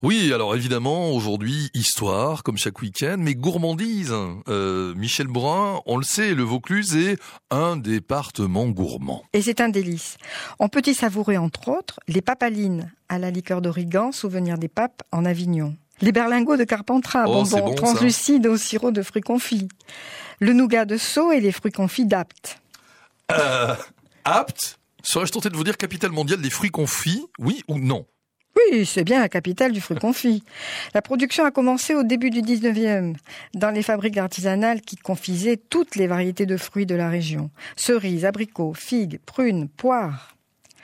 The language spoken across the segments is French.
Oui, alors évidemment, aujourd'hui, histoire, comme chaque week-end, mais gourmandise. Michel Brun, on le sait, le Vaucluse est un département gourmand. Et c'est un délice. On peut y savourer, entre autres, les papalines à la liqueur d'origan, souvenir des papes en Avignon. Les berlingots de Carpentras, bonbons bon, translucides au sirop de fruits confits. Le nougat de Sceaux et les fruits confits d'Apt. Apt, serais-je tenté de vous dire capitale mondiale des fruits confits, oui ou non? Oui, c'est bien la capitale du fruit confit. La production a commencé au début du 19e, dans les fabriques artisanales qui confisaient toutes les variétés de fruits de la région. Cerises, abricots, figues, prunes, poires.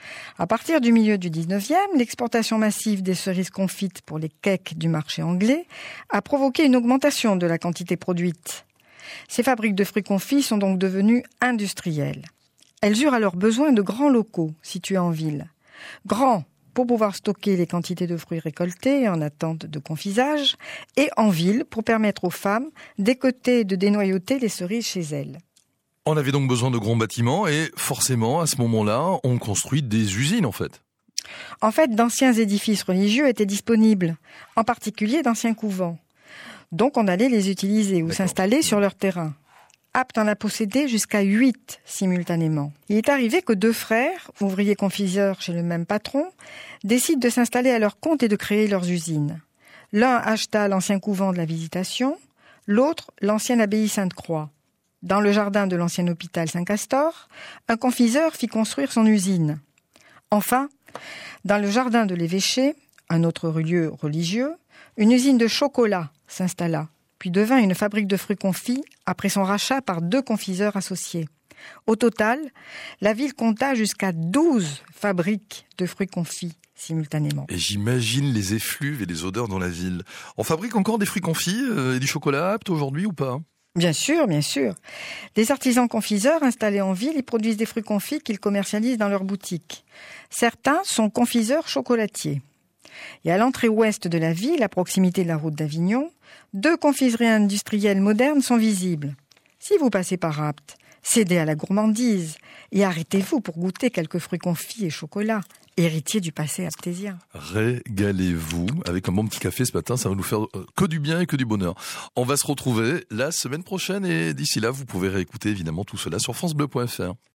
À partir du milieu du 19e, l'exportation massive des cerises confites pour les cakes du marché anglais a provoqué une augmentation de la quantité produite. Ces fabriques de fruits confits sont donc devenues industrielles. Elles eurent alors besoin de grands locaux situés en ville. Grands pour pouvoir stocker les quantités de fruits récoltés en attente de confisage, et en ville pour permettre aux femmes d'écoter et de dénoyauter les cerises chez elles. On avait donc besoin de grands bâtiments et forcément, à ce moment-là, on construit des usines en fait. En fait, d'anciens édifices religieux étaient disponibles, en particulier d'anciens couvents. Donc on allait les utiliser ou s'installer sur leur terrain. Apt en a possédé jusqu'à 8 simultanément. Il est arrivé que 2 frères, ouvriers confiseurs chez le même patron, décident de s'installer à leur compte et de créer leurs usines. L'un acheta l'ancien couvent de la Visitation, l'autre l'ancienne abbaye Sainte-Croix. Dans le jardin de l'ancien hôpital Saint-Castor, un confiseur fit construire son usine. Enfin, dans le jardin de l'évêché, un autre lieu religieux, une usine de chocolat s'installa, puis devint une fabrique de fruits confits après son rachat par 2 confiseurs associés. Au total, la ville compta jusqu'à 12 fabriques de fruits confits simultanément. Et j'imagine les effluves et les odeurs dans la ville. On fabrique encore des fruits confits et du chocolat Apt aujourd'hui ou pas? Bien sûr, bien sûr. Des artisans confiseurs installés en ville y produisent des fruits confits qu'ils commercialisent dans leurs boutiques. Certains sont confiseurs chocolatiers. Et à l'entrée ouest de la ville, à proximité de la route d'Avignon, 2 confiseries industrielles modernes sont visibles. Si vous passez par Apt, cédez à la gourmandise et arrêtez-vous pour goûter quelques fruits confits et chocolat, héritiers du passé aptésien. Régalez-vous avec un bon petit café ce matin, ça va nous faire que du bien et que du bonheur. On va se retrouver la semaine prochaine et d'ici là, vous pouvez réécouter évidemment tout cela sur francebleu.fr.